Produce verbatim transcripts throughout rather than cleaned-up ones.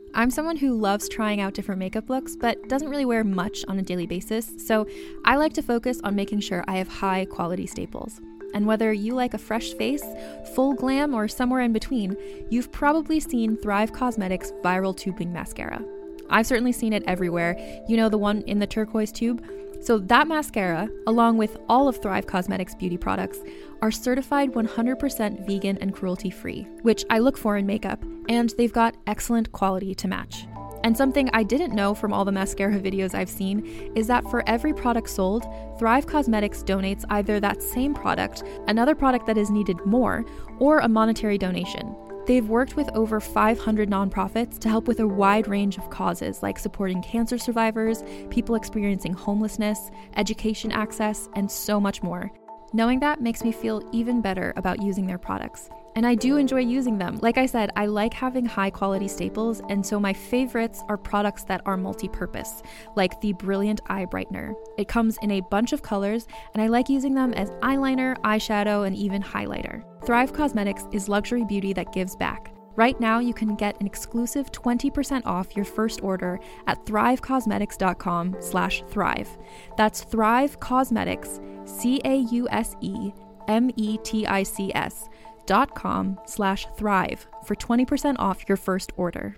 I'm someone who loves trying out different makeup looks, but doesn't really wear much on a daily basis, so I like to focus on making sure I have high quality staples. And whether you like a fresh face, full glam, or somewhere in between, you've probably seen Thrive Causemetics Viral Tubing Mascara. I've certainly seen it everywhere. You know, the one in the turquoise tube? So that mascara, along with all of Thrive Causemetics beauty products, are certified one hundred percent vegan and cruelty-free, which I look for in makeup, and they've got excellent quality to match. And something I didn't know from all the mascara videos I've seen is that for every product sold, Thrive Causemetics donates either that same product, another product that is needed more, or a monetary donation. They've worked with over five hundred nonprofits to help with a wide range of causes like supporting cancer survivors, people experiencing homelessness, education access, and so much more. Knowing that makes me feel even better about using their products. And I do enjoy using them. Like I said, I like having high quality staples, and so my favorites are products that are multi-purpose, like the Brilliant Eye Brightener. It comes in a bunch of colors, and I like using them as eyeliner, eyeshadow, and even highlighter. Thrive Causemetics is luxury beauty that gives back. Right now, you can get an exclusive twenty percent off your first order at thrivecausemetics.com slash thrive. That's Thrive Causemetics, C A U S E M E T I C S dot com slash thrive for twenty percent off your first order.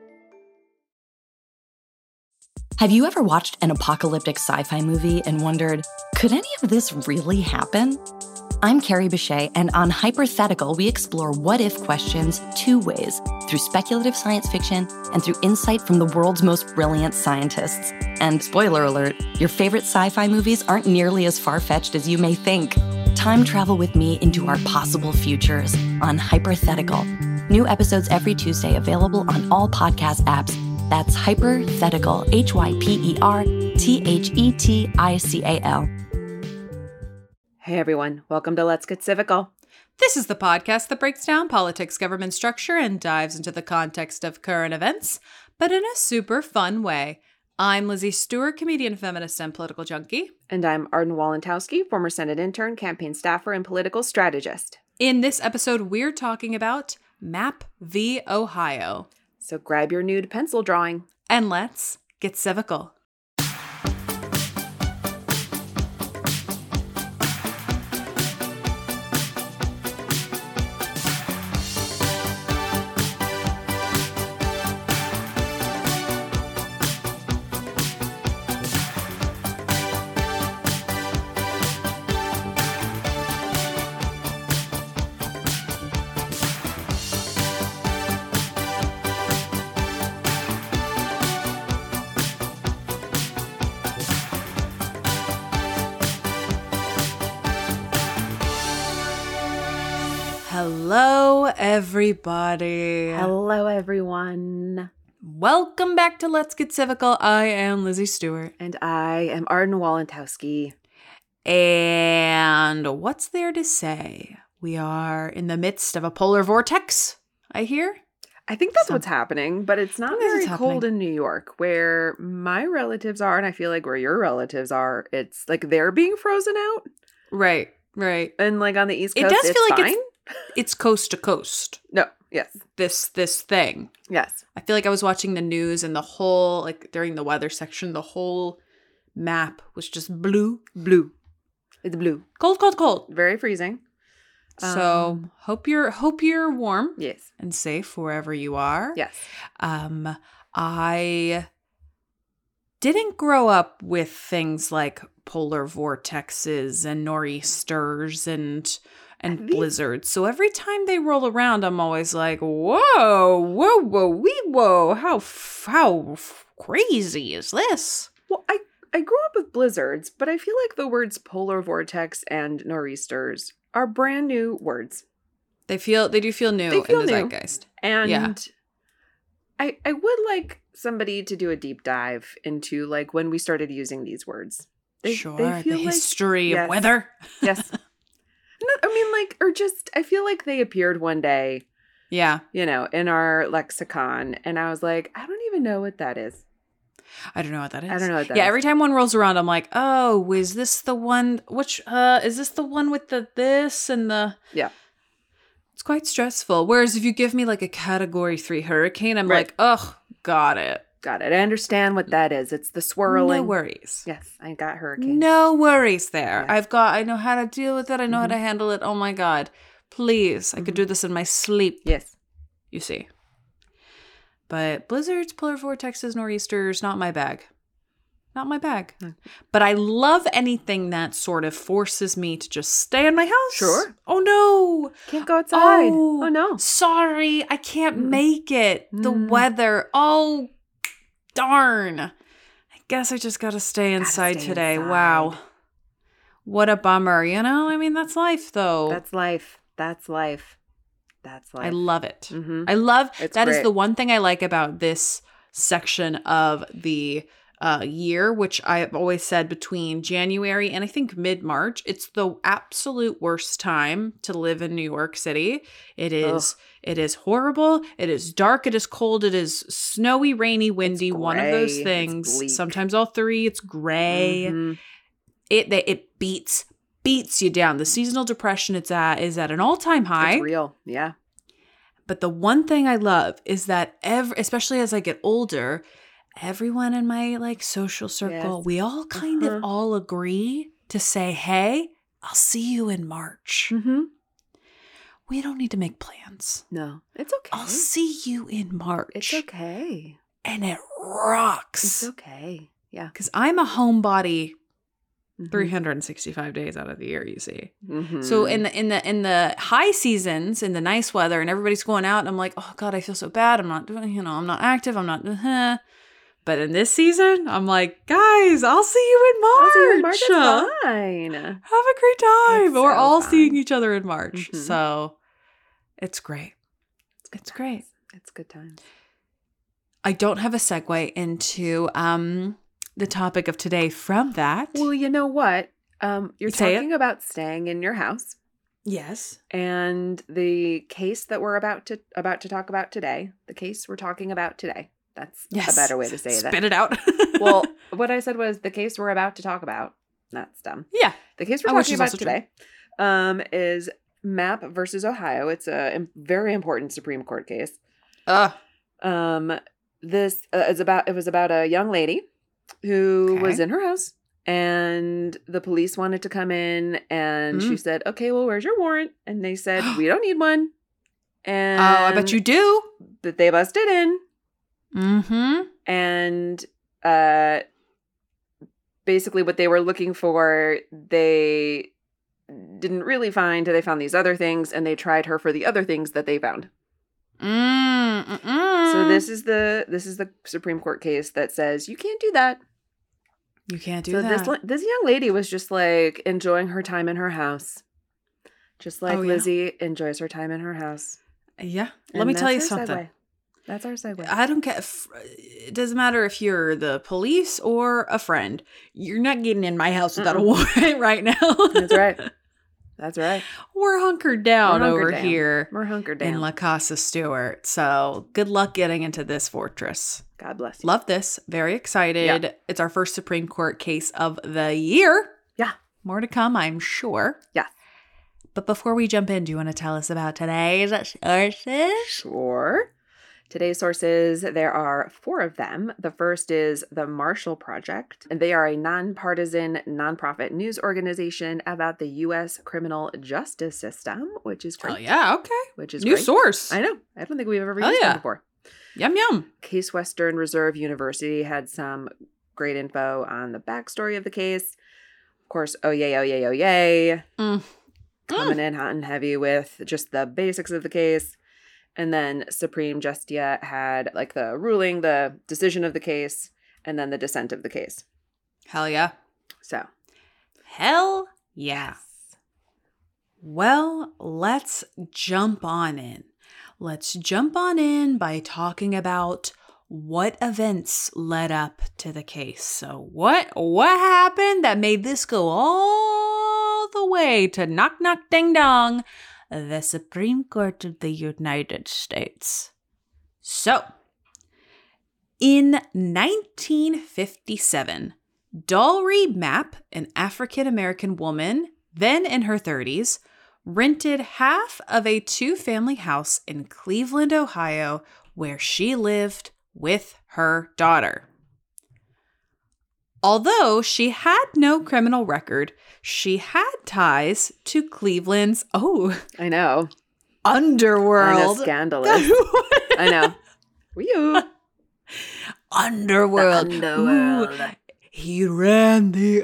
Have you ever watched an apocalyptic sci-fi movie and wondered, could any of this really happen? I'm Carrie Bechet, and on Hypothetical, we explore what-if questions two ways, through speculative science fiction and through insight from the world's most brilliant scientists. And spoiler alert, your favorite sci-fi movies aren't nearly as far-fetched as you may think. Time travel with me into our possible futures on Hypothetical. New episodes every Tuesday, available on all podcast apps. That's Hypothetical, H Y P E R T H E T I C A L. Hey everyone, welcome to Let's Get Civical. This is the podcast that breaks down politics, government structure, and dives into the context of current events, but in a super fun way. I'm Lizzie Stewart, comedian, feminist, and political junkie. And I'm Arden Walentowski, former Senate intern, campaign staffer, and political strategist. In this episode, we're talking about Map v. Ohio. So grab your nude pencil drawing. And let's get civical. Hello, everybody. Hello, everyone. Welcome back to Let's Get Civical. I am Lizzie Stewart. And I am Arden Walentowski. And what's there to say? We are in the midst of a polar vortex, I hear. I think that's So- what's happening, but it's not I think very that's cold happening. in New York, where my relatives are, and I feel like where your relatives are, it's like they're being frozen out. Right, right. And like on the East It Coast, does it's feel like fine. it's- It's coast to coast, No, yes, this this thing. yes. I feel like I was watching the news and the whole, like during the weather section, the whole map was just blue, blue. It's blue. Cold, cold, cold. Very freezing. So Um, hope you're hope you're warm Yes, and safe wherever you are. yes. Um, I didn't grow up with things like polar vortexes and nor'easters and and These- blizzards. So every time they roll around, I'm always like, whoa, whoa, whoa, wee, whoa. How f- how f- crazy is this? Well, I, I grew up with blizzards, but I feel like the words polar vortex and nor'easters are brand new words. They feel they do feel new They feel in the new. zeitgeist. And Yeah. I I would like somebody to do a deep dive into like when we started using these words. They, sure, they the feel like, history yes. of weather. Yes. Not, I mean, like, or just, I feel like they appeared one day, Yeah, you know, in our lexicon, and I was like, I don't even know what that is. I don't know what that is. I don't know what that yeah, is. every time one rolls around, I'm like, oh, is this the one? Which uh, is this the one with the this and the? Yeah. It's quite stressful. Whereas if you give me like a category three hurricane, I'm Right. like, ugh, Got it. Got it. I understand what that is. It's the swirling. No worries. Yes, I got hurricane. No worries there. Yes. I've got, I know how to deal with it. I know Mhm. how to handle it. Oh my God. Please. I could do this in my sleep. Yes. You see. But blizzards, polar vortexes, nor'easters, not my bag. Not my bag. No. But I love anything that sort of forces me to just stay in my house. Sure. Oh no. Can't go outside. Oh, Oh, no. Sorry, I can't Mm. make it. The Mm. weather. Oh, darn. I guess I just got to stay inside stay today. inside. Wow. What a bummer. You know, I mean, that's life though. That's life. That's life. That's life. I love it. Mhm. I love It's that is great. the one thing I like about this section of the uh, year, which I've always said between January and I think mid-March. It's the absolute worst time to live in New York City. It is Ugh. it is horrible. It is dark. It is cold. It is snowy, rainy, windy. One of those gray. It's things. bleak. Sometimes all three. It's gray. Mhm. It they, it beats beats you down. The seasonal depression it's at is at an all-time high. It's real. Yeah. But the one thing I love is that every, especially as I get older, everyone in my like social circle, Yes. we all kind Uh-huh. of all agree to say, "Hey, I'll see you in March." Mm-hmm. We don't need to make plans. No, it's okay. I'll see you in March. It's okay. And it rocks. It's okay. Yeah. Because I'm a homebody Mhm. three hundred sixty-five days out of the year, you see. Mhm. So in the in the in the high seasons, in the nice weather, and everybody's going out, and I'm like, oh God, I feel so bad. I'm not doing, you know, I'm not active. I'm not. Uh-huh. But in this season, I'm like, guys, I'll see you in March. I'll see you in March. It's fine. Have a great time. It's We're so all fun. seeing each other in March, Mhm. so it's great. good It's great. times. It's good times. I don't have a segue into um the topic of today from that. Well, you know what? Um, you're Say it. talking about staying in your house, Yes. and the case that we're about to about to talk about today. The case we're talking about today. That's Yes. a better way to say that. Spit it out. Well, what I said was the case we're about to talk about. That's dumb. yeah. The case we're Oh, which talking is about also true. today um, is Mapp versus Ohio. It's a im- very important Supreme Court case. Uh, Um, this uh, is about. It was about a young lady who Okay. was in her house, and the police wanted to come in, and she Mm. said, "Okay, well, where's your warrant?" And they said, "We don't need one." And oh, I bet you do. that they busted in. Mm-hmm. And uh basically what they were looking for, they didn't really find. They found these other things, and they tried her for the other things that they found. Mm, mm-mm. So this is the this is the Supreme Court case that says you can't do that. You can't do so that. this li- this young lady was just like enjoying her time in her house, just like Oh, yeah. Lizzie enjoys her time in her house. yeah. Let And me tell that's you our something. segue. That's our segue. I don't care. If, it doesn't matter if you're the police or a friend. You're not getting in my house without a warrant right now. That's right. That's right. We're hunkered down We're hunkered over down. here We're hunkered down. in La Casa Stewart. So good luck getting into this fortress. God bless you. Love this. Very excited. Yeah. It's our first Supreme Court case of the year. Yeah. More to come, I'm sure. Yeah. But before we jump in, do you want to tell us about today's sources? Sure. Today's sources, there are four of them. The first is the Marshall Project, and they are a nonpartisan, nonprofit news organization about the U S criminal justice system, which is great. Oh, yeah. Okay. Which is New great. source. I know. I don't think we've ever Hell used yeah. them before. Yum, yum. Case Western Reserve University had some great info on the backstory of the case. Of course, oh yay, oh yay, oh yay. Mm. Coming in hot and heavy with just the basics of the case. And then Supreme Justia had like the ruling, the decision of the case, and then the dissent of the case. Hell yeah. So, Hell yeah. Well, let's jump on in. Let's jump on in by talking about what events led up to the case. So what what happened that made this go all the way to knock knock ding dong, the Supreme Court of the United States? So, in nineteen fifty-seven, Dalry Mapp, an African-American woman, then in her thirties, rented half of a two-family house in Cleveland, Ohio, where she lived with her daughter. Although she had no criminal record, she had ties to Cleveland's, oh, I know. underworld. I know, scandalous. I know. Wee-oo. Underworld. The underworld. Ooh, he ran the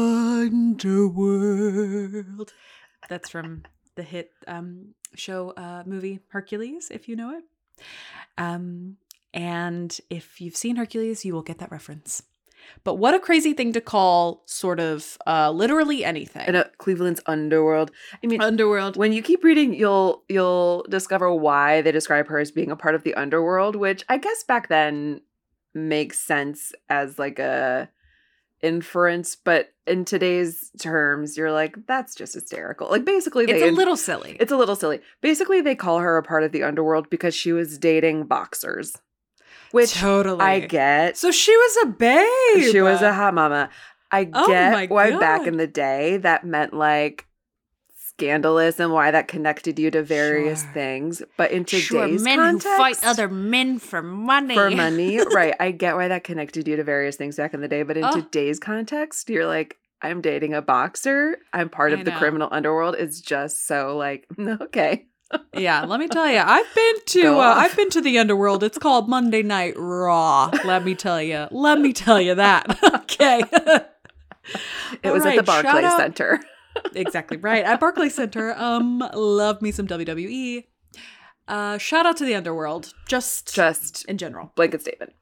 underworld. That's from the hit um, show uh, movie Hercules, if you know it. Um, and if you've seen Hercules, you will get that reference. But what a crazy thing to call sort of uh, literally anything. I know, Cleveland's underworld. I mean, Underworld. when you keep reading, you'll you'll discover why they describe her as being a part of the underworld, which I guess back then makes sense as like a inference, but in today's terms, you're like, that's just hysterical. Like basically, they It's a little silly. It's a little silly. Basically, they call her a part of the underworld because she was dating boxers. Which totally. I get. So she was a babe. She was a hot mama. I Oh get my why God. back in the day that meant like scandalous and why that connected you to various Sure. things. But in today's Sure, men context, who fight other men for money. for money, right? I get why that connected you to various things back in the day. But in Oh. today's context, you're like, I'm dating a boxer. I'm part I of the know. criminal underworld. It's just so like, okay. Yeah, let me tell you, I've been to Go uh, off. I've been to the underworld. It's called Monday Night Raw. Let me tell you. Let me tell you that. Okay. It All was right, at the shout Barclays out- Center. Exactly right at Barclays Center. Um, love me some W W E. Uh, shout out to the underworld. Just, Just in general. blanket statement.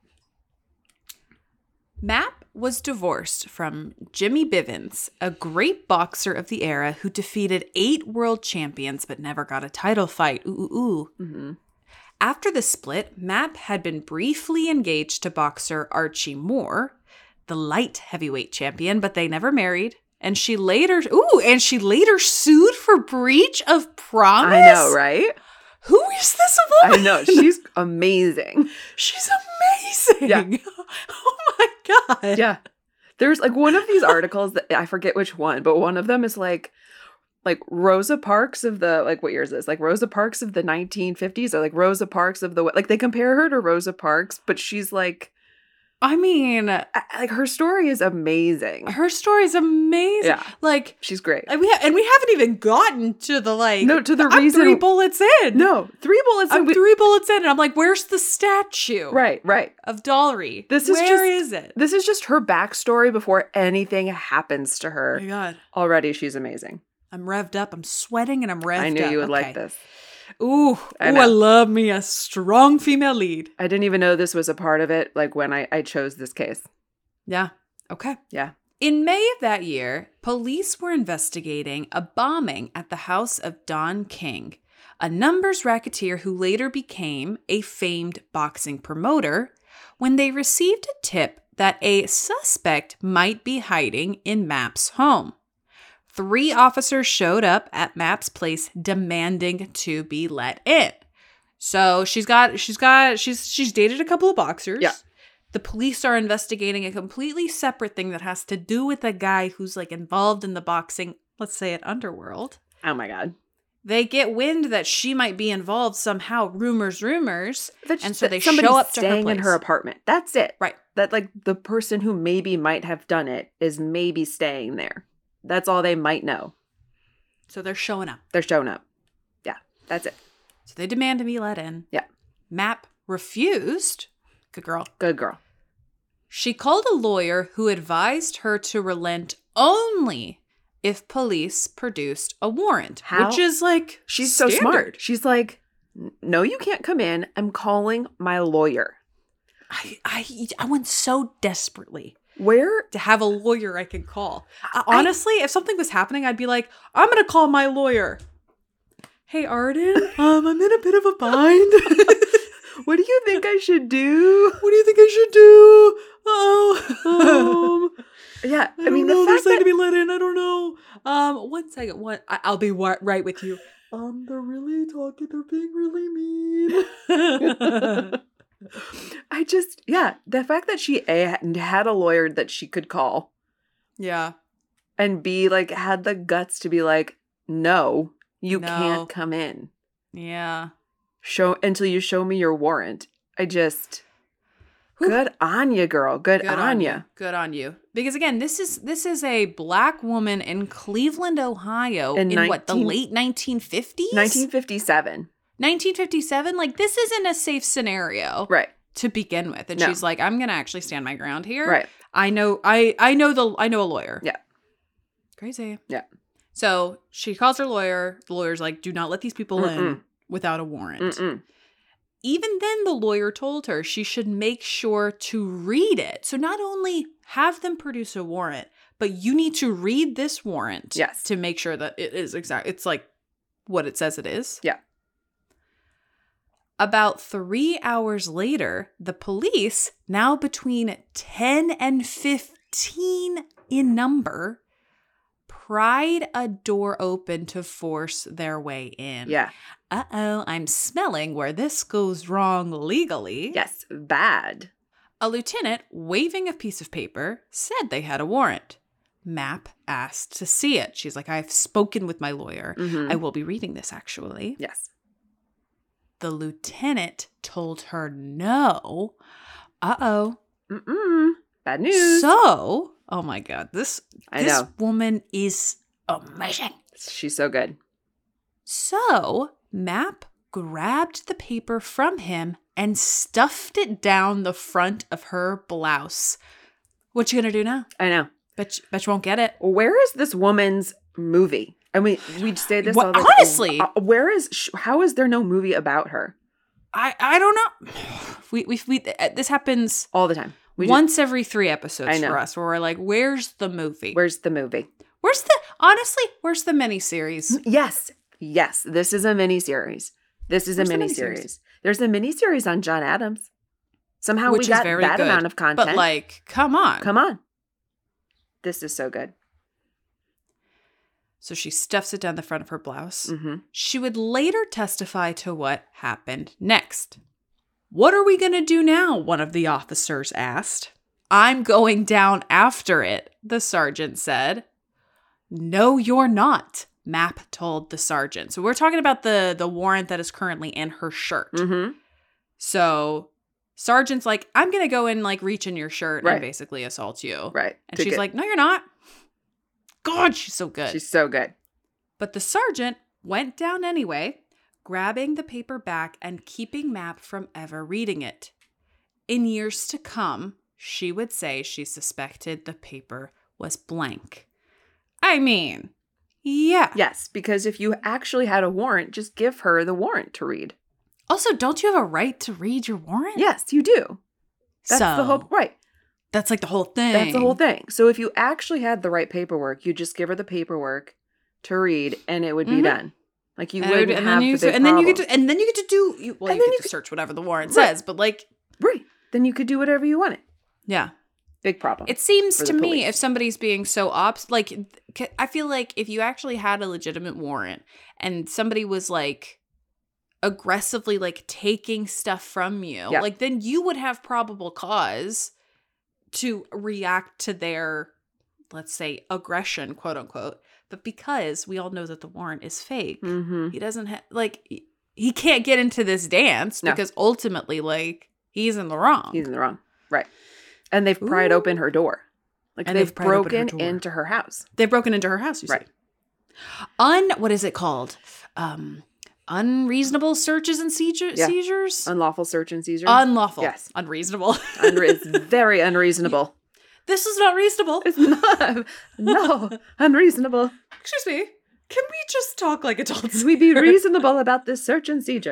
Mapp was divorced from Jimmy Bivens, a great boxer of the era who defeated eight world champions but never got a title fight. Ooh, ooh, ooh. Mm-hmm. After the split, Mapp had been briefly engaged to boxer Archie Moore, the light heavyweight champion, but they never married. And she later, ooh, and she later sued for breach of promise. I know, right? Who is this I woman? know. She's amazing. She's amazing. Oh my God. Yeah. There's like one of these articles that I forget which one, but one of them is like like Rosa Parks of the like what year is this? Like Rosa Parks of the nineteen fifties or like Rosa Parks of the like they compare her to Rosa Parks, but she's like I mean, I- like her story is amazing. her story is amazing. Yeah. Like, She's great. and we, ha- and we haven't even gotten to the like, No, to the I'm reason- three bullets in. No, three bullets. I'm and we- three bullets in, and I'm like, where's the statue Right, right. of Dollry? This is Where just- is it? This is just her backstory before anything happens to Oh her. my God. Already, she's amazing. I'm revved up. I'm sweating and I'm revved up. I knew you would Okay. like this. Ooh, I ooh, know. I love me a strong female lead. I didn't even know this was a part of it, like when I, I chose this case. Yeah. Okay. Yeah. In May of that year, police were investigating a bombing at the house of Don King, a numbers racketeer who later became a famed boxing promoter, when they received a tip that a suspect might be hiding in Mapp's home. Three officers showed up at Mapp's place demanding to be let in. So she's got, she's got, she's, she's dated a couple of boxers. Yeah. The police are investigating a completely separate thing that has to do with a guy who's like involved in the boxing, let's say at Underworld. Oh my God. They get wind that she might be involved somehow, rumors, rumors. That- And so that they somebody's show up to her staying in place. her apartment. That's it. Right. That like the person who maybe might have done it is maybe staying there. That's all they might know. So they're showing up. They're showing up. Yeah, that's it. So they demand to be let in. Yeah. Mapp refused. Good girl. Good girl. She called a lawyer who advised her to relent only if police produced a warrant, How? which is like She's so standard. smart. She's like, no, you can't come in. I'm calling my lawyer. I, I, I want so desperately Where? to have a lawyer I can call. Uh, I- honestly, if something was happening, I'd be like, I'm going to call my lawyer. Hey, Arden, um, I'm in a bit of a bind. What do you think I should do? What do you think I should do? Oh, um, Yeah, I, I, don't mean, know. the They're fact saying that to be let in. I don't know. Um, one second. One, I, I'll be wa- right with you. Um, they're really talking. They're being really mean. I just, yeah, the fact that she A, had a lawyer that she could call Yeah. and B, like, had the guts to be like, no, you No. can't come in. Yeah. Show until you show me your warrant. I just, Good on you, girl. Good, Good on, on you. you. Good on you. Because again, this is this is a black woman in Cleveland, Ohio, In in, what, the nineteen late nineteen fifties? nineteen fifty-seven. nineteen fifty-seven? Like, this isn't a safe scenario Right. to begin with. And No. she's like, I'm gonna actually stand my ground here. Right. I know I I know the I know a lawyer. Yeah. Crazy. Yeah. So she calls her lawyer. The lawyer's like, do not let these people in Mm-mm. without a warrant. Mm-mm. Even then, the lawyer told her she should make sure to read it. So not only have them produce a warrant, but you need to read this warrant Yes. to make sure that it is exact. It's like what it says it is. Yeah. About three hours later, the police, now between ten and fifteen in number, pried a door open to force their way in. Yeah. Uh-oh, I'm smelling where this goes wrong legally. Yes. Bad. A lieutenant, waving a piece of paper, said they had a warrant. Mapp asked to see it. She's like, I've spoken with my lawyer. Mhm. I will be reading this, actually. Yes. The lieutenant told her no. Uh-oh. Mm-mm. Bad news. So, oh my God, this, I this know. woman is amazing. She's so good. So, Mapp grabbed the paper from him and stuffed it down the front of her blouse. What you gonna do now? I know. Bet you, bet you won't get it. Where is this woman's movie? I mean, we say this Well, all the honestly- Uh, where is, sh- how is there no movie about her? I, I don't know. We we we uh, this happens All the time. We just- once every three episodes I know. for us, where we're like, "Where's the movie? where's the movie? Where's the honestly? Where's the miniseries?" Yes. Yes. This is a miniseries. This is Where's a the miniseries. miniseries? There's a miniseries on John Adams. Somehow Which we is got very that good. amount of content. But like, come on. Come on. This is so good. So she stuffs it down the front of her blouse. Mm-hmm. She would later testify to what happened next. What are we going to do now? One of the officers asked. I'm going down after it, the sergeant said. No, you're not, Mapp told the sergeant. So we're talking about the, the warrant that is currently in her shirt. Mm-hmm. So sergeant's like, I'm going to go and like reach in your shirt Right. and basically assault you. Right. And To she's get- like, no, you're not. God, she's so good. she's so good. But the sergeant went down anyway, grabbing the paper back and keeping Mapp from ever reading it. In years to come, she would say she suspected the paper was blank. I mean, yeah. Yes, because if you actually had a warrant, just give her the warrant to read. Also, don't you have a right to read your warrant? Yes, you do. That's so, the whole right. That's like the whole thing. That's the whole thing. So if you actually had the right paperwork, you just give her the paperwork to read, and it would be Mhm. done. Like you And, wouldn't and have then you the and then you get problem. to and then you get to do you, well And you then get you to search whatever the warrant Right. says, but like right. Then you could do whatever you wanted. yeah. Big problem. It seems for to the me police. if somebody's being so ops, like, c- I feel like if you actually had a legitimate warrant and somebody was like aggressively like taking stuff from you, Yeah. like then you would have probable cause to react to their, let's say, aggression, quote unquote. But because we all know that the warrant is fake, Mm-hmm. he doesn't have, like, he- he can't get into this dance No. because ultimately, like, he's in the wrong. He's in the wrong. Right. And they've pried Ooh. open her door. Like And they've, they've pried open her broken door. into her house. They've broken into her house, you Right. see. Un, what is it called? Um, unreasonable searches and seizure, Yeah. seizures? Unlawful search and seizure. Unlawful. Yes. Unreasonable. Unre- it's very unreasonable. This is not reasonable. It's not. No, unreasonable. Excuse me. Can we just talk like adults? We be reasonable about this search and seizure.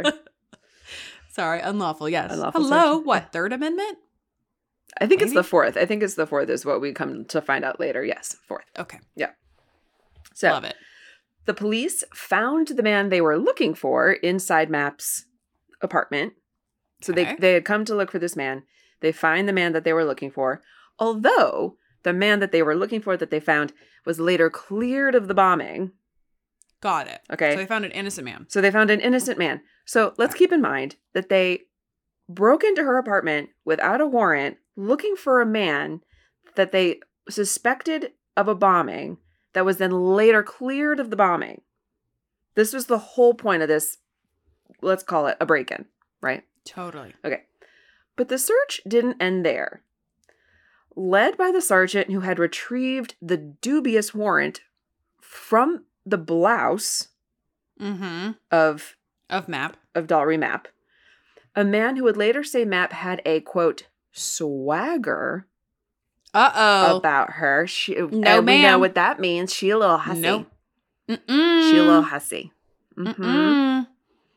Sorry, unlawful, yes. Unlawful Hello, search. what, Third Amendment? I think it's Maybe? the fourth. I think it's the fourth is what we come to find out later. Yes, fourth. Okay, So love it. the police found the man they were looking for inside Mapp's apartment. So Okay. they, they had come to look for this man. They find the man that they were looking for. Although the man that they were looking for that they found was later cleared of the bombing. Got it. Okay. So they found an innocent man. So they found an innocent man. So let's keep in mind that they broke into her apartment without a warrant looking for a man that they suspected of a bombing that was then later cleared of the bombing. This was the whole point of this, let's call it a break-in, right? Totally. Okay. But the search didn't end there. Led by the sergeant who had retrieved the dubious warrant from the blouse Mm-hmm. of, Of Map. of Dollry Mapp, a man who would later say Mapp had a, quote, swagger Uh-oh. about her. She, No, and we know ma'am. what that means. She a little hussy. No. Mm-mm. She a little hussy. Mm-hmm. Mm-mm.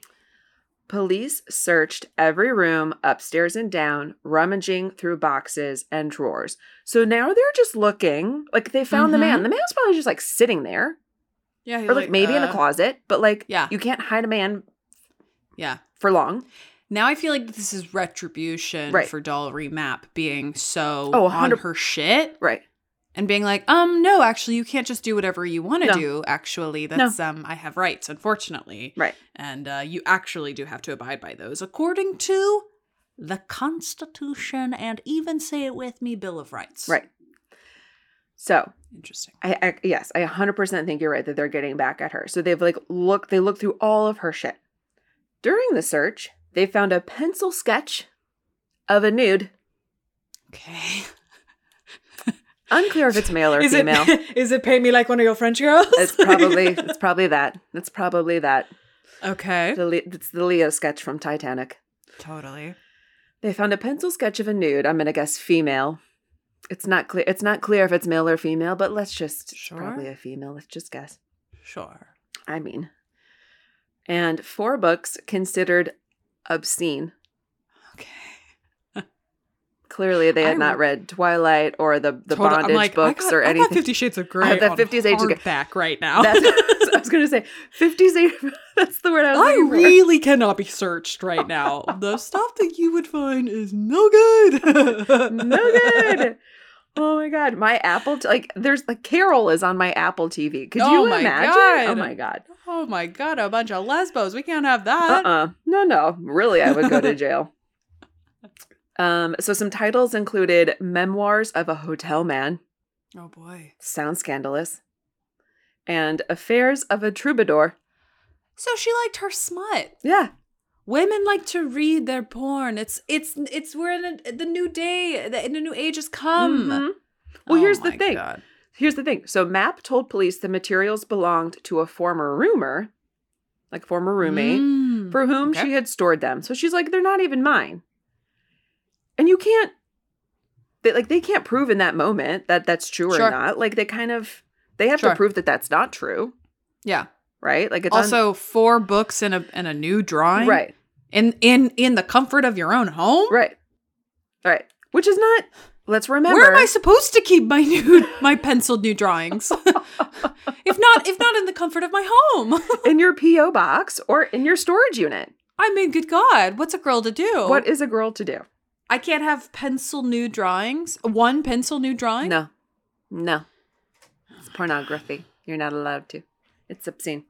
Police searched every room upstairs and down, rummaging through boxes and drawers. So now they're just looking. Like, they found the Mhm. man. The man's probably just, like, sitting there. Yeah. Or, like, maybe in a uh, closet. But, like, yeah. you can't hide a man Yeah. for long. Now I feel like this is retribution Right. for Dollry Mapp being so Oh, on one hundred her shit Right. and being like, um, no, actually, you can't just do whatever you want to No. do. Actually, that's um, I have rights, unfortunately, Right. and uh, you actually do have to abide by those according to the Constitution and even, say it with me, Bill of Rights. Right. So, Interesting. I, I yes, I one hundred percent think you're right that they're getting back at her. So they've like looked, they looked through all of her shit. During the search, they found a pencil sketch of a nude. Okay. Unclear if it's male or Is female. it is it pay me like one of your French girls? It's probably it's probably that. It's probably that. okay. The, Le- it's the Leo sketch from Titanic. Totally. They found a pencil sketch of a nude. I'm gonna guess female. It's not clear. It's not clear if it's male or female, but let's just Sure. it's probably a female. Let's just guess. Sure. I mean, and four books considered obscene. Okay. Clearly, they had I not re- read Twilight or the the Total- I'm bondage like, books I got, or I got anything. Fifty Shades of Grey I have that on Fifty Shades of Grey. hardback right now. That's, I was going to say Fifty Shades. That's the word I was I looking for. really cannot be searched right now. The stuff that you would find is no good. No good. Oh my god, my Apple t- like there's like Carol is on my Apple T V. Could Oh you my imagine? God. Oh my god. Oh my god, a bunch of lesbos. We can't have that. Uh-uh. No, no. Really, I would go to jail. Um, so some titles included Memoirs of a Hotel Man. Oh boy. Sounds scandalous. And Affairs of a Troubadour. So she liked her smut. Yeah. Women like to read their porn. It's it's it's we're in a, the new day. The, the new age has come. Mhm. Well, Oh here's the my thing. God. Here's the thing. So Mapp told police the materials belonged to a former roomer, like former roommate, Mm. for whom Okay. she had stored them. So she's like, they're not even mine. And you can't, they, like, they can't prove in that moment that that's true Sure. or not. Like, they kind of, they have Sure. to prove that that's not true, Yeah. right? Like, it's un- Also, four books and a and a new drawing. right, In in in the comfort of your own home. right, right. Which is not. Let's remember. Where am I supposed to keep my new my penciled new drawings? if not if not in the comfort of my home. in your P O box or in your storage unit? I mean, good God, what's a girl to do? What is a girl to do? I can't have pencil nude drawings. One pencil nude drawing? No, no. It's pornography. You're not allowed to. It's obscene.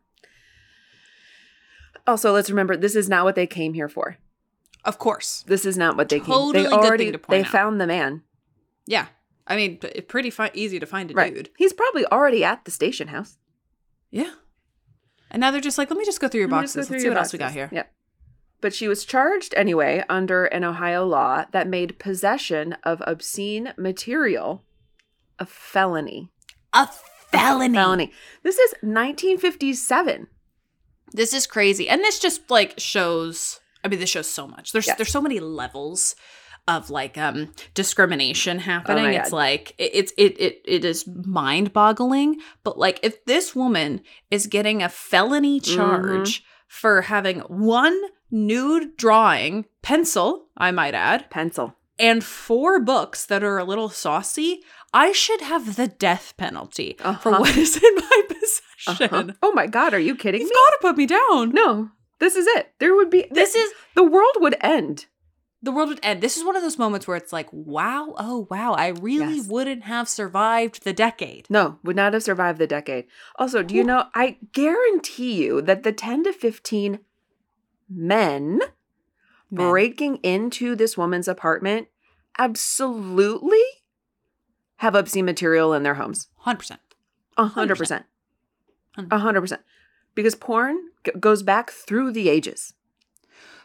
Also, let's remember this is not what they came here for. Of course. This is not what they Totally came. They good already thing to point they out. found the man. Yeah. I mean, p- pretty fi- easy to find a Right. dude. He's probably already at the station house. Yeah. And now they're just like, let me just go through your Let me just boxes. go Let's through see your what else we got boxes. here. Yep. But she was charged anyway under an Ohio law that made possession of obscene material a felony. A felony. Felony. This is nineteen fifty-seven. This is crazy. And this just like shows, I mean, this shows so much. There's Yes. there's so many levels of like um discrimination happening. Oh my It's God. like it, it's it it it is mind-boggling. But like if this woman is getting a felony charge for having one nude drawing, pencil, I might add, Pencil. and four books that are a little saucy, I should have the death penalty for Uh-huh. what is in my possession. Uh-huh. Oh my God, are you kidding You've me? got to put me down. No, this is it. There would be This is the world would end. the world would end. This is one of those moments where it's like, wow, oh wow, I really Yes. wouldn't have survived the decade. No, would not have survived the decade. Also, do you know, I guarantee you that the ten to fifteen men, Men. breaking into this woman's apartment absolutely have obscene material in their homes. one hundred percent. A hundred percent. A hundred percent. Because porn g- goes back through the ages.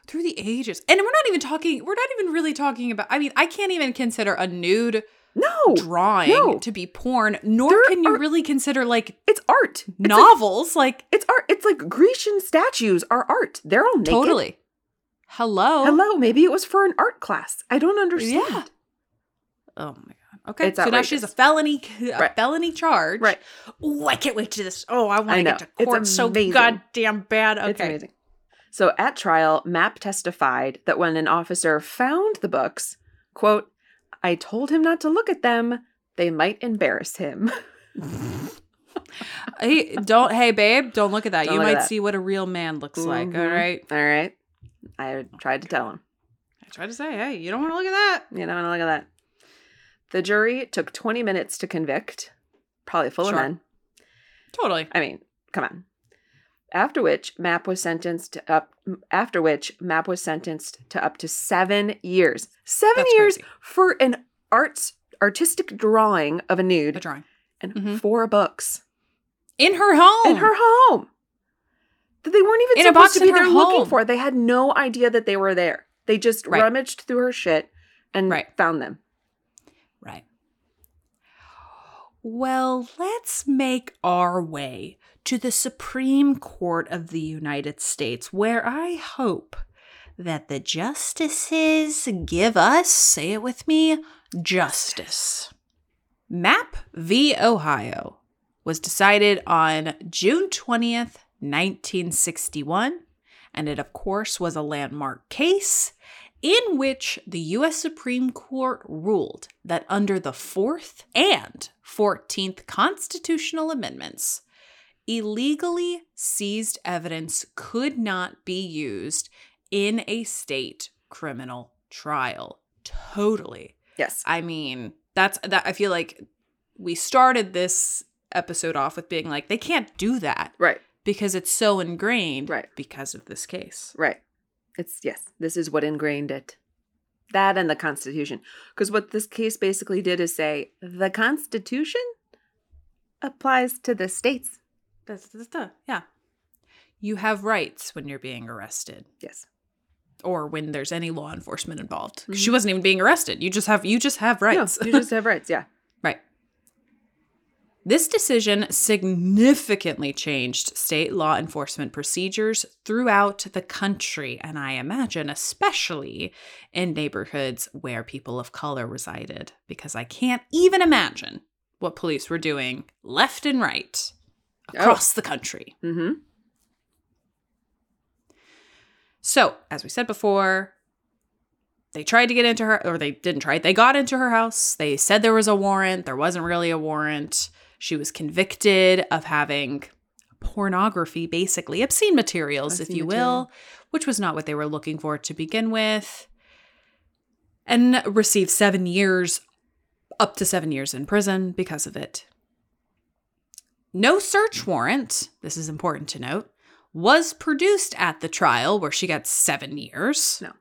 Through the ages. And we're not even talking, we're not even really talking about, I mean, I can't even consider a nude no drawing no. to be porn, nor There can you are, really consider like it's art. Novels. It's like, like it's art. It's like Grecian statues are art. They're all naked. Totally. Hello. Hello. Maybe it was for an art class. I don't understand. Yeah. Oh my God. Okay. It's so now she's a felony, a right. felony charge. Right. Oh, I can't wait to this. Oh, I want to get to court so amazing. goddamn bad. Okay. It's amazing. So at trial, Mapp testified that when an officer found the books, quote, I told him not to look at them. They might embarrass him. Hey, don't, hey, babe, don't look at that. Don't you look at might that. see what a real man looks Mm-hmm. like. All right. All right. I tried to tell him. I tried to say, hey, you don't want to look at that. You know, and look at that. The jury took twenty minutes to convict, probably full Sure. of men. Totally. I mean, come on. After which, Mapp was sentenced to up. After which, Mapp was sentenced to up to seven years. Seven That's years crazy. for an arts artistic drawing of a nude A drawing. and Mhm. four books In her home. in her home that they weren't even In a supposed box to in be her there looking home. for. They had no idea that they were there. They just Right. rummaged through her shit and Right. found them. Right. Well, let's make our way to the Supreme Court of the United States, where I hope that the justices give us, say it with me, justice. Mapp v. Ohio was decided on June twentieth, nineteen sixty-one, and it, of course, was a landmark case in which the U S Supreme Court ruled that under the fourth and fourteenth constitutional amendments, illegally seized evidence could not be used in a state criminal trial. Totally. Yes. I mean, that's that. I feel like we started this episode off with being like, they can't do that Right. because it's so ingrained Right. because of this case. Right. It's, yes, this is what ingrained it. That and the Constitution. Because what this case basically did is say the Constitution applies to the states. That's, that's the, yeah. You have rights when you're being arrested. Yes. Or when there's any law enforcement involved. 'Cause Mhm. She wasn't even being arrested. You just have you just have rights. No, you just have rights, yeah. Right. This decision significantly changed state law enforcement procedures throughout the country, and I imagine especially in neighborhoods where people of color resided, because I can't even imagine what police were doing left and right across the country. Mm-hmm. So, as we said before, they tried to get into her, or they didn't try. They got into her house. They said there was a warrant. There wasn't really a warrant. She was convicted of having pornography, basically, obscene materials, Obscene if you material. will, which was not what they were looking for to begin with, and received seven years, up to seven years in prison because of it. No search warrant, this is important to note, was produced at the trial where she got seven years. No.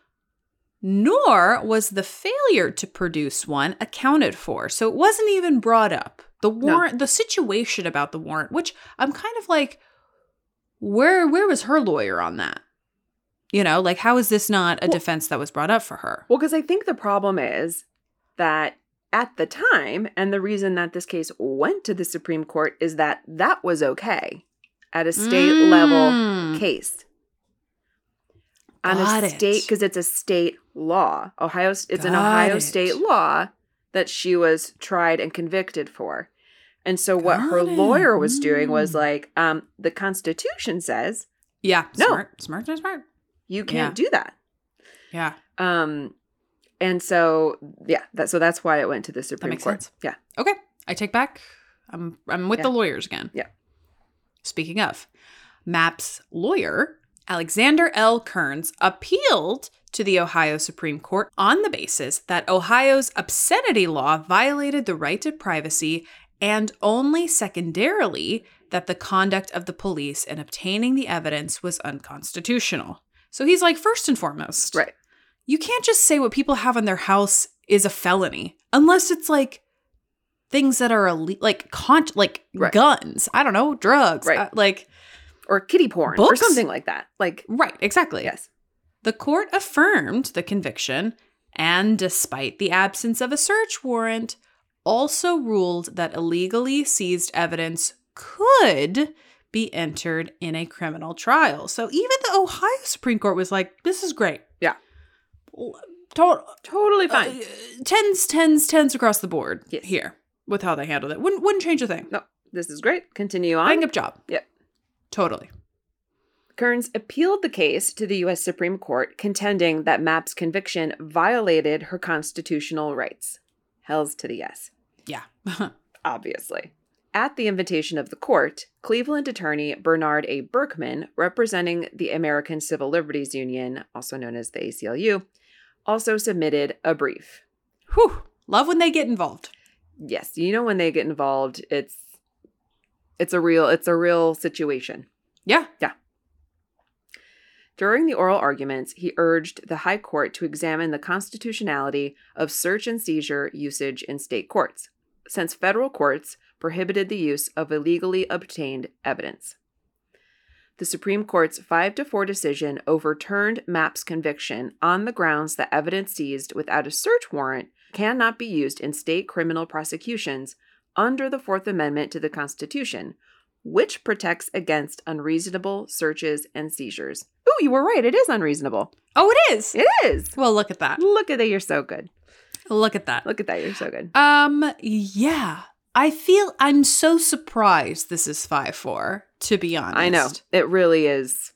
Nor was the failure to produce one accounted for. So it wasn't even brought up. The warrant, the situation about the warrant, which I'm kind of like, where where was her lawyer on that? You know, like, how is this not a Well- defense that was brought up for her? Well, because I think the problem is that at the time, and the reason that this case went to the Supreme Court is that that was okay at a state level Mm. case. On Got a it. state, because it's a state law. Ohio, it's an Got Ohio it. state law that she was tried and convicted for. And so what her Got it. lawyer was doing was Mm. like, um, the Constitution says Yeah, No. smart, smart, smart, smart. you can't do that. Yeah, Um, and so yeah, that so that's why it went to the Supreme makes Court. sense. Yeah. okay. I take back. I'm I'm with Yeah. the lawyers again. Yeah. Speaking of, Mapp's lawyer, Alexander L. Kearns, appealed to the Ohio Supreme Court on the basis that Ohio's obscenity law violated the right to privacy, and only secondarily that the conduct of the police in obtaining the evidence was unconstitutional. So he's like, first and foremost, Right. you can't just say what people have in their house is a felony unless it's like things that are ille- like con- like Right. guns. I don't know, drugs, Right. uh, like Or kiddie porn or Books? something like that. Like right, exactly. yes. The court affirmed the conviction and, despite the absence of a search warrant, also ruled that illegally seized evidence could be entered in a criminal trial. So even the Ohio Supreme Court was like, this is great. Yeah. To- Totally fine. Uh, tens, tens, tens across the board Yes. here with how they handled it. Wouldn't, wouldn't change a thing. No, this is great. Continue on. Bang up job. Yep. Totally. Kearns appealed the case to the U S Supreme Court, contending that Mapp's conviction violated her constitutional rights. Hells to the yes. Yeah. Obviously. At the invitation of the court, Cleveland attorney Bernard A. Berkman, representing the American Civil Liberties Union, also known as the A C L U, also submitted a brief. Whew. Love when they get involved. Yes, you know when they get involved, it's it's a real it's a real situation. Yeah. Yeah. During the oral arguments, he urged the High Court to examine the constitutionality of search and seizure usage in state courts, since federal courts prohibited the use of illegally obtained evidence. The Supreme Court's five to four decision overturned Mapp's conviction on the grounds that evidence seized without a search warrant cannot be used in state criminal prosecutions under the Fourth Amendment to the Constitution, which protects against unreasonable searches and seizures. Ooh, you were right. It is unreasonable. Oh, it is. It is. Well, look at that. Look at that. You're so good. Look at that. Look at that. You're so good. Um, yeah. I feel I'm so surprised this is five four, to be honest. I know. It really is.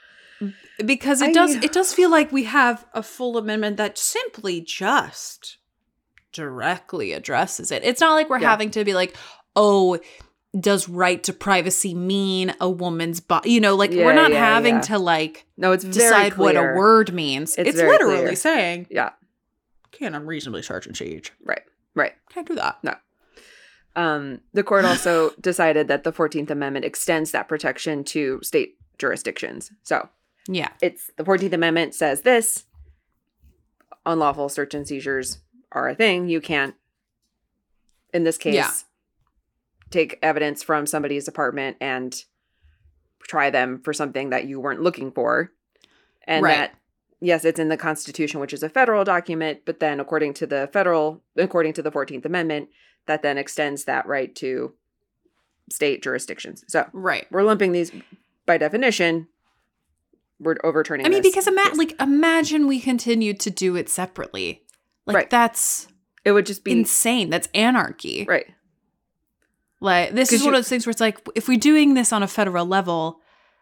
Because it I- does it does feel like we have a full amendment that simply just directly addresses it. It's not like we're Yeah. having to be like, oh, does right to privacy mean a woman's body? You know, like Yeah, we're not yeah, having yeah. to like No, it's very decide what a clear. word means. It's It's, very literally clear. saying, Yeah. can't unreasonably search and siege. Right. Right. Can't do that. No. Um, the court also decided that the fourteenth Amendment extends that protection to state jurisdictions. So Yeah. it's the fourteenth Amendment says this: unlawful search and seizures are a thing. You can't, in this case, Yeah. take evidence from somebody's apartment and try them for something that you weren't looking for. And Right. that, yes, it's in the Constitution, which is a federal document, but then according to the federal, according to the fourteenth Amendment, that then extends that right to state jurisdictions. So Right. we're lumping these by definition. We're overturning I mean, this because ima- case. like imagine we continued to do it separately. Like Right. that's it would just be insane. That's anarchy. right. Like this 'Cause is one you- of those things where it's like if we're doing this on a federal level,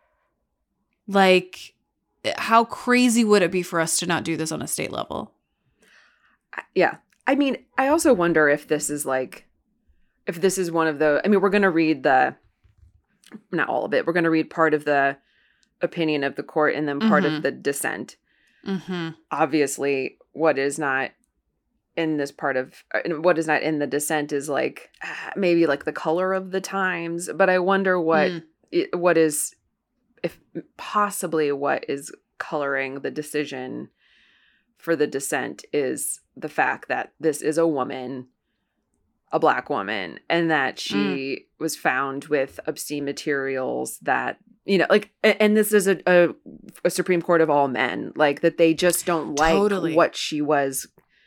like how crazy would it be for us to not do this on a state level? Yeah. I mean, I also wonder if this is like, if this is one of the, I mean, we're going to read the, not all of it, we're going to read part of the opinion of the court and then part Mhm. of the dissent. Mm-hmm. Obviously, what is not in this part of, uh, what is not in the dissent is like, ah, maybe like the color of the times, but I wonder what, Mm. it, what is, if possibly what is coloring the decision for the dissent is the fact that this is a woman, a Black woman, and that she Mm. was found with obscene materials that, you know, like, a- and this is a, a, a Supreme Court of all men, like that they just don't like Totally. what she was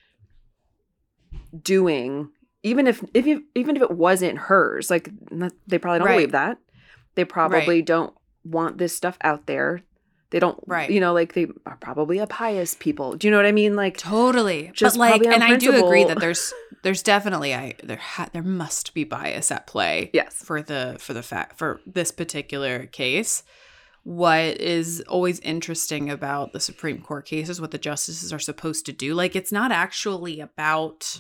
doing, even if, if you, even if it wasn't hers, like n- they probably don't Right. believe that. They probably don't want this stuff out there. They don't, Right. you know, like they are probably a pious people. Do you know what I mean? Like, Totally. Just but like, probably on and I do agree principle. that there's there's definitely I there ha- there must be bias at play. yes. For the for the fact for this particular case. What is always interesting about the Supreme Court cases, what the justices are supposed to do, like it's not actually about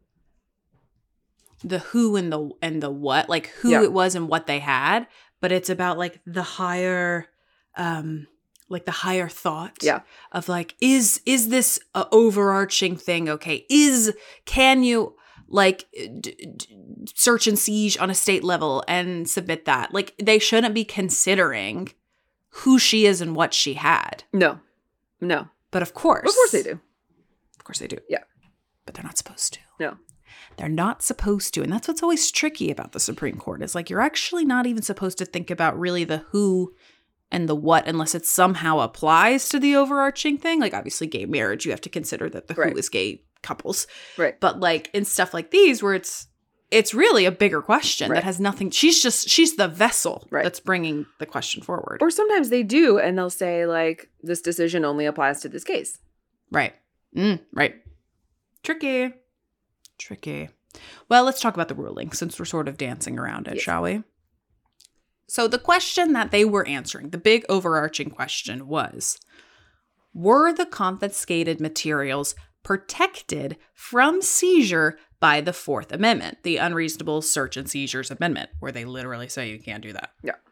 the who and the and the what, like who Yeah. it was and what they had, but it's about like the higher um like the higher thought Yeah. of like is is this a overarching thing? Okay, is can you like d- d- search and siege on a state level and submit that? Like they shouldn't be considering who she is and what she had. No. No. But of course. Of course they do. Of course they do. Yeah. But they're not supposed to. No. They're not supposed to. And that's what's always tricky about the Supreme Court is like you're actually not even supposed to think about really the who and the what unless it somehow applies to the overarching thing. Like obviously gay marriage, you have to consider that the Right. who is gay couples. Right. But like in stuff like these where it's it's really a bigger question Right. that has nothing. She's just she's the vessel Right. that's bringing the question forward. Or sometimes they do, and they'll say, like, this decision only applies to this case. Right. Mm, right. Tricky. Tricky. Well, let's talk about the ruling since we're sort of dancing around it, Yes. shall we? So the question that they were answering, the big overarching question was, were the confiscated materials protected from seizure by the Fourth Amendment, the Unreasonable Search and Seizures Amendment, where they literally say you can't do that? Yeah.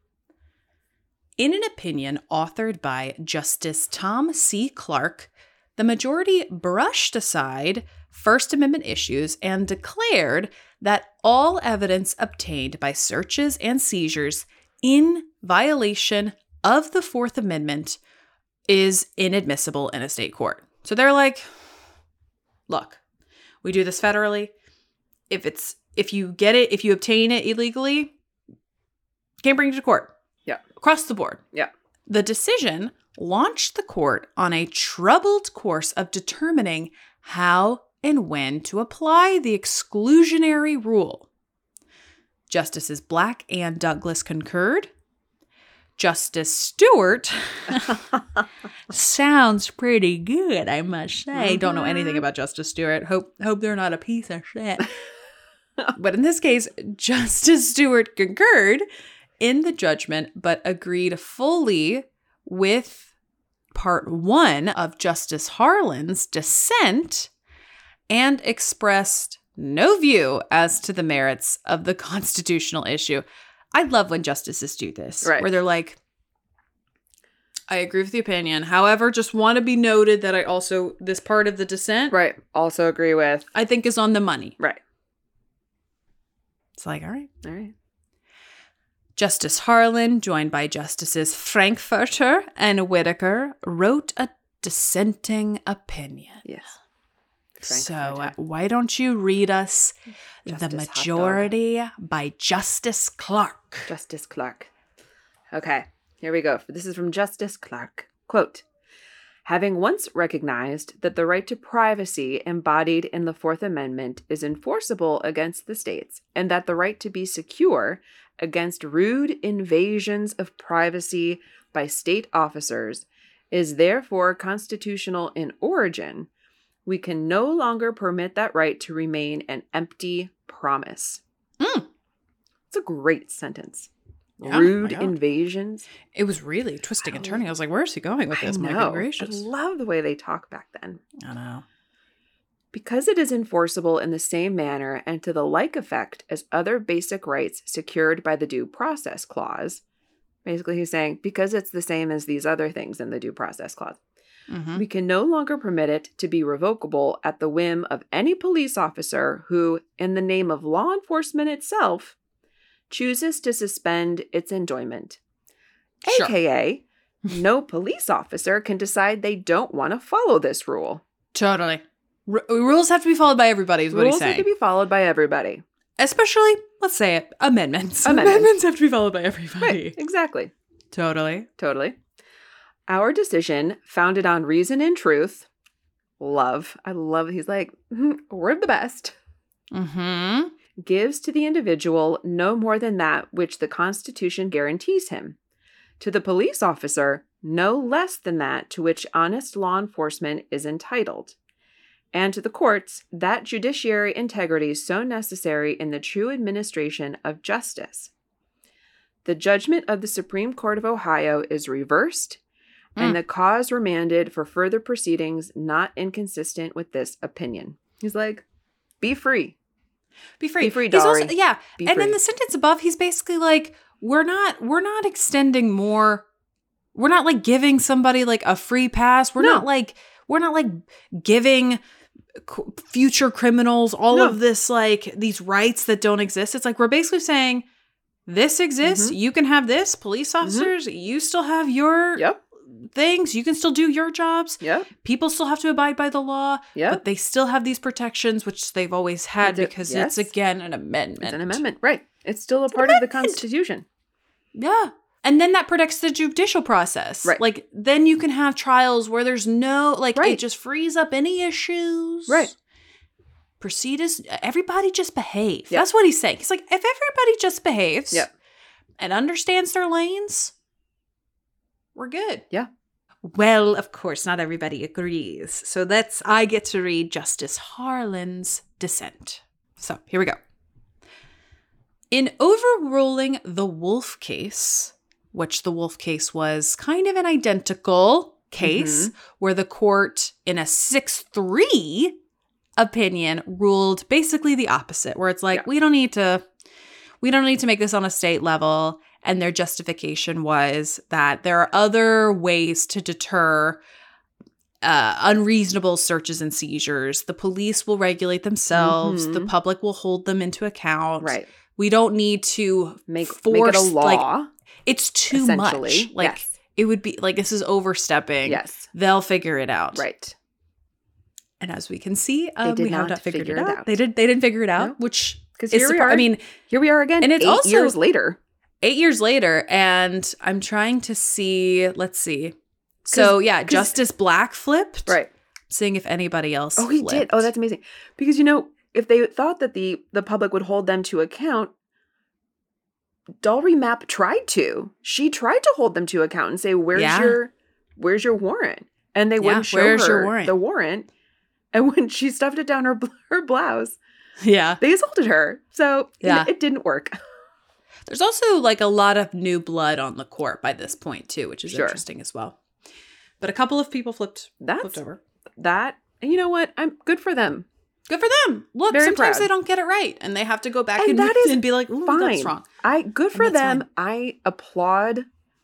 In an opinion authored by Justice Tom C. Clark, the majority brushed aside First Amendment issues and declared that all evidence obtained by searches and seizures in violation of the Fourth Amendment is inadmissible in a state court. So they're like, look, we do this federally. If it's if you get it, if you obtain it illegally, can't bring it to court. Yeah. Across the board. Yeah. The decision launched the court on a troubled course of determining how and when to apply the exclusionary rule. Justices Black and Douglas concurred. Justice Stewart sounds pretty good, I must say. Don't know anything about Justice Stewart. Hope hope they're not a piece of shit. But in this case, Justice Stewart concurred in the judgment, but agreed fully with part one of Justice Harlan's dissent and expressed no view as to the merits of the constitutional issue. I love when justices do this, Right. where they're like, I agree with the opinion. However, just want to be noted that I also, this part of the dissent, Right. Also agree with. I think is on the money. Right. It's like, all right. All right. Justice Harlan, joined by Justices Frankfurter and Whitaker, wrote a dissenting opinion. Yes. So Frankfurter. uh, why don't you read us Justice the Hot Dog. majority by Justice Clark? Justice Clark. Okay, here we go. This is from Justice Clark. Quote, having once recognized that the right to privacy embodied in the Fourth Amendment is enforceable against the states, and that the right to be secure against rude invasions of privacy by state officers is therefore constitutional in origin, we can no longer permit that right to remain an empty promise. Mm. It's a great sentence. Yeah, Rude my God. invasions. It was really twisting and turning. I was like, where's he going with this? I My know. good gracious. I love the way they talk back then. I know. Because it is enforceable in the same manner and to the like effect as other basic rights secured by the Due Process Clause. Basically, he's saying, because it's the same as these other things in the Due Process Clause, Mm-hmm. we can no longer permit it to be revocable at the whim of any police officer who, in the name of law enforcement itself, chooses to suspend its enjoyment. Sure. A K A, no police officer can decide they don't want to follow this rule. Totally. R- rules have to be followed by everybody, is what Rules he's saying. have to be followed by everybody. Especially, let's say it, amendments. Amendments. Amendments have to be followed by everybody. Right, exactly. Totally. Totally. Our decision, founded on reason and truth, love, I love, he's like, "Mhm, we're the best, Mm-hmm. gives to the individual no more than that which the Constitution guarantees him. To the police officer, no less than that to which honest law enforcement is entitled. And to the courts, that judiciary integrity so necessary in the true administration of justice. The judgment of the Supreme Court of Ohio is reversed, and Mm. the cause remanded for further proceedings not inconsistent with this opinion. He's like, be free. Be free. Be free, He's also, Dory. yeah. Be and in free. the sentence above, he's basically like, we're not, we're not extending more. We're not like giving somebody like a free pass. We're No. not like, we're not like giving c- future criminals all No. of this, like these rights that don't exist. It's like, we're basically saying this exists. Mhm. You can have this. Police officers, you still have your Yep. things. You can still do your jobs. Yep. People still have to abide by the law, Yep. but they still have these protections, which they've always had It's a- because yes. it's, again, an amendment. It's an amendment. Right. It's still a part of the Constitution. Yeah. And then that protects the judicial process. Right. Like, then you can have trials where there's no, like, Right. it just frees up any issues. Right. Proceed as, everybody just behave. Yep. That's what he's saying. He's like, if everybody just behaves Yep. and understands their lanes, we're good. Yeah. Well, of course, not everybody agrees. So that's, I get to read Justice Harlan's dissent. So here we go. In overruling the Wolf case, which the Wolf case was kind of an identical case, Mhm. where the court in a six three opinion ruled basically the opposite, where it's like, Yeah. we don't need to, we don't need to make this on a state level. And their justification was that there are other ways to deter uh, unreasonable searches and seizures. The police will regulate themselves. Mhm. The public will hold them into account. Right. We don't need to Make, force, make it a law. like, it's too essentially. much. Like, yes. it would be, like, this is overstepping. Yes. They'll figure it out. Right. And as we can see, um, did we have not not figured figure it it out. out. They did. They didn't figure it out, No. which Because is here we surpri- are. I mean, here we are again. and it's eight also- years later. eight years later, and I'm trying to see. Let's see. So yeah, Justice Black flipped. Right. Seeing if anybody else. Oh, he flipped. did. Oh, that's amazing. Because, you know, if they thought that the the public would hold them to account, Dalry Mapp tried to. She tried to hold them to account and say, "Where's Yeah. your, where's your warrant?" And they Yeah, wouldn't show where's her your warrant? the warrant. And when she stuffed it down her bl- her blouse, Yeah. they assaulted her. So you know, Yeah. it didn't work. There's also like a lot of new blood on the court by this point too, which is Sure. interesting as well. But a couple of people flipped. That's flipped over. that. And you know what? I'm good for them. Good for them. Look, Very sometimes proud. they don't get it right, and they have to go back And and, that is and be like, "Ooh, Fine. that's wrong." I good for And that's them. fine. I applaud.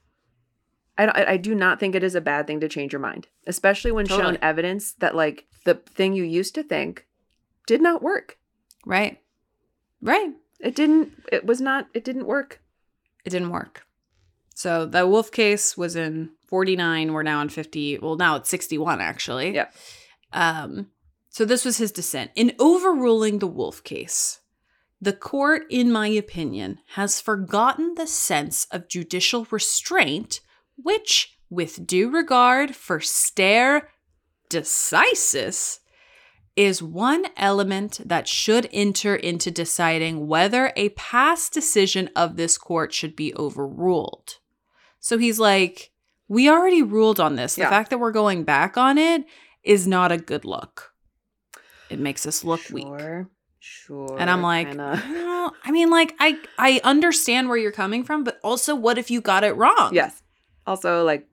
I, don't- I do not think it is a bad thing to change your mind, especially when Totally. shown evidence that like the thing you used to think did not work. Right. Right. It didn't. It was not. It didn't work. It didn't work. So the Wolf case was in forty-nine. We're now in fifty. Well, now it's sixty-one, actually. Yeah. Um, so this was his dissent. In overruling the Wolf case, the court, in my opinion, has forgotten the sense of judicial restraint, which, with due regard for stare decisis, is one element that should enter into deciding whether a past decision of this court should be overruled. So he's like, we already ruled on this. The Yeah. fact that we're going back on it is not a good look. It makes us look weak. Sure. Sure. And I'm like, kinda. well, I mean, like, I, I understand where you're coming from, but also what if you got it wrong? Yes. Also, like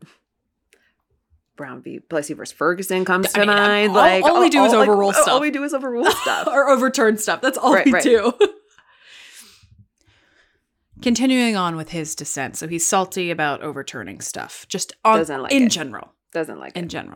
Brown v. Plessy versus Ferguson comes I to mean, I'm- mind. all- like all we do is like, overrule all stuff. we do is overrule stuff. Or overturn stuff. That's all Right, we right. do. Continuing on with his dissent. So he's salty about overturning stuff. Just on, Doesn't like in it. general. Doesn't like In it. general.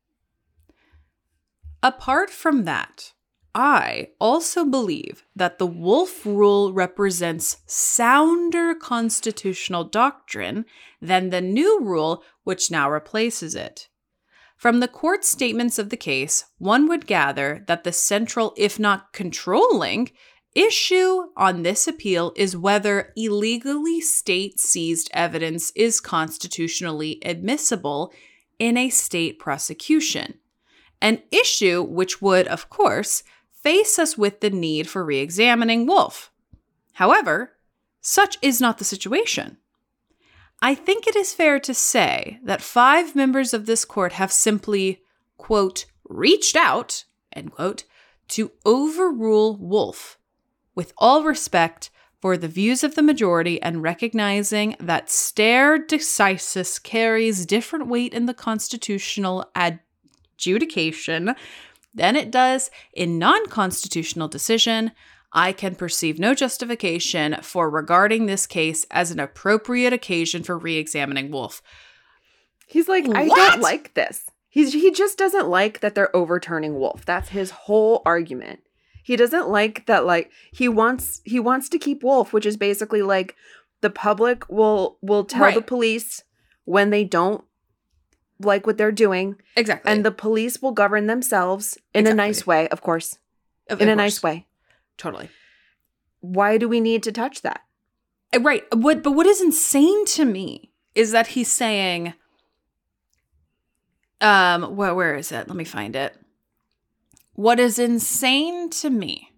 Apart from that, I also believe that the Wolf Rule represents sounder constitutional doctrine than the new rule which now replaces it. From the court's statements of the case, one would gather that the central, if not controlling, issue on this appeal is whether illegally state-seized evidence is constitutionally admissible in a state prosecution. An issue which would, of course, face us with the need for re-examining Wolf. However, such is not the situation. I think it is fair to say that five members of this court have simply, quote, reached out, end quote, to overrule Wolf, with all respect for the views of the majority and recognizing that stare decisis carries different weight in the constitutional adjudication than it does in non-constitutional decision, I can perceive no justification for regarding this case as an appropriate occasion for re-examining Wolf. He's like, I What? don't like this. He's he just doesn't like that they're overturning Wolf. That's his whole argument. He doesn't like that, like, he wants he wants to keep Wolf, which is basically like the public will will tell Right. the police when they don't like what they're doing, Exactly. and the police will govern themselves in Exactly. a nice way, of course. Of- in of a course. nice way. Totally. Why do we need to touch that? Right. What, but what is insane to me is that he's saying, um, well, where is it? Let me find it. What is insane to me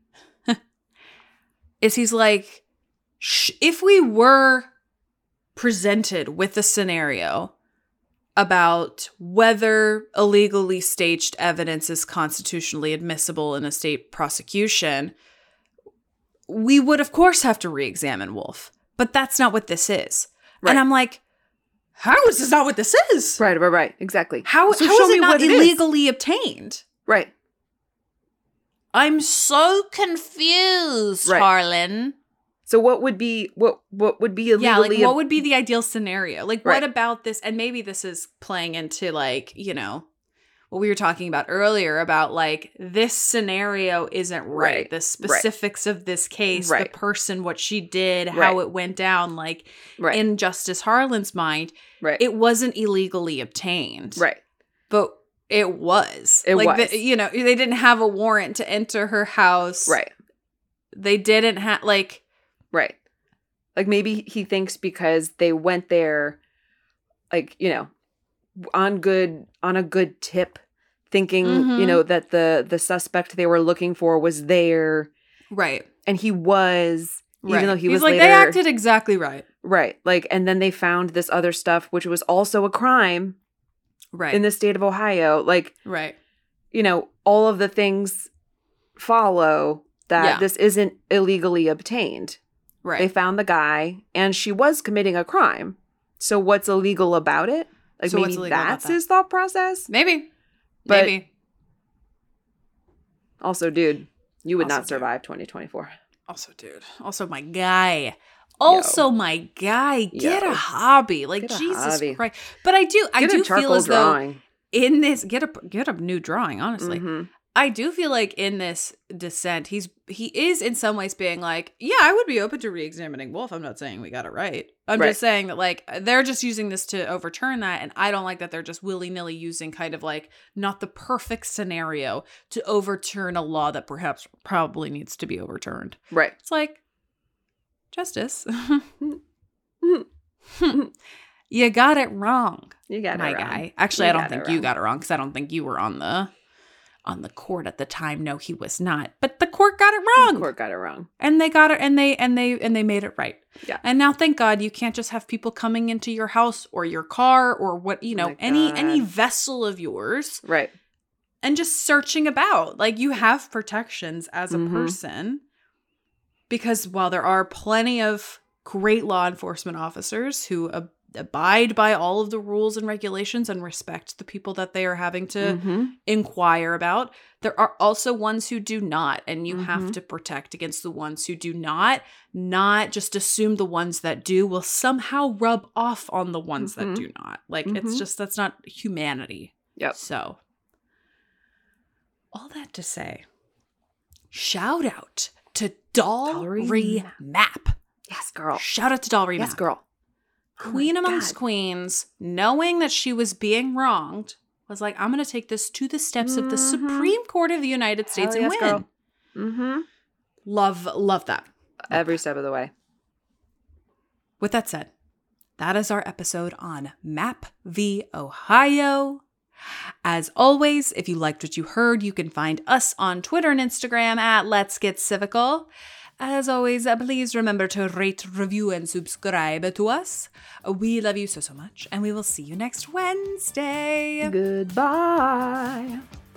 is he's like, sh- if we were presented with a scenario about whether illegally staged evidence is constitutionally admissible in a state prosecution, we would, of course, have to re-examine Wolf. But that's not what this is. Right. And I'm like, how is this not what this is? Right, right, right. Exactly. How, so how is it not it illegally is. obtained? Right. I'm so confused, right. Harlan. So what would be what what would be illegally? Yeah, like what would be the ideal scenario? Like right. what about this? And maybe this is playing into like, you know, what we were talking about earlier about like this scenario isn't right. right. The specifics right. of this case, right. the person, what she did, right. how it went down. Like right. in Justice Harlan's mind, right. it wasn't illegally obtained. Right. But it was. It like was. The, you know, they didn't have a warrant to enter her house. Right. They didn't have like. Right. Like maybe he thinks because they went there, like, you know, on good, on a good tip, thinking, mm-hmm. you know, that the, the suspect they were looking for was there. Right. And he was, right. even though he He's was like, later. They acted exactly right. Right. Like, and then they found this other stuff, which was also a crime. Right. In the state of Ohio. Like, right. you know, all of the things follow that yeah. this isn't illegally obtained. Right. They found the guy, and she was committing a crime. So what's illegal about it? Like so maybe that's that? his thought process? Maybe. But maybe. Also, dude, you would also, not survive twenty twenty-four. Also, dude. Also, my guy. Also, Yo. my guy. Get Yo. a hobby. Like, get Jesus hobby. Christ. But I do, get I do a feel as drawing. though in this, get a, get a new drawing, honestly. Mm-hmm. I do feel like in this dissent, he's he is in some ways being like, yeah, I would be open to re-examining Wolf. I'm not saying we got it right. I'm right. just saying that like they're just using this to overturn that. And I don't like that they're just willy-nilly using kind of like not the perfect scenario to overturn a law that perhaps probably needs to be overturned. Right. It's like, Justice. You got it wrong. You got my it wrong. guy. Actually, you I don't think you got, got it wrong because I don't think you were on the on the court at the time. No, he was not. But the court got it wrong. The court got it wrong. And they got it and they and they and they made it right. Yeah. And now thank God you can't just have people coming into your house or your car or what, you know, oh any God. any vessel of yours. Right. And just searching about. Like you have protections as a mm-hmm. person. Because while there are plenty of great law enforcement officers who ab- abide by all of the rules and regulations and respect the people that they are having to mm-hmm. inquire about, there are also ones who do not. And you mm-hmm. have to protect against the ones who do not, not just assume the ones that do will somehow rub off on the ones mm-hmm. that do not. Like, mm-hmm. it's just, that's not humanity. Yep. So, all that to say, shout out to Dollry Map. Yes, girl. Shout out to Dollry Map. Yes, girl. Queen oh amongst God. queens, knowing that she was being wronged, was like, I'm going to take this to the steps mm-hmm. of the Supreme Court of the United States Hell and yes, win. Girl. Mm-hmm. Love, love that. Every step of the way. With that said, that is our episode on Map v. Ohio. As always, if you liked what you heard, you can find us on Twitter and Instagram at Let's Get Civical. As always, please remember to rate, review, and subscribe to us. We love you so, so much, and we will see you next Wednesday. Goodbye.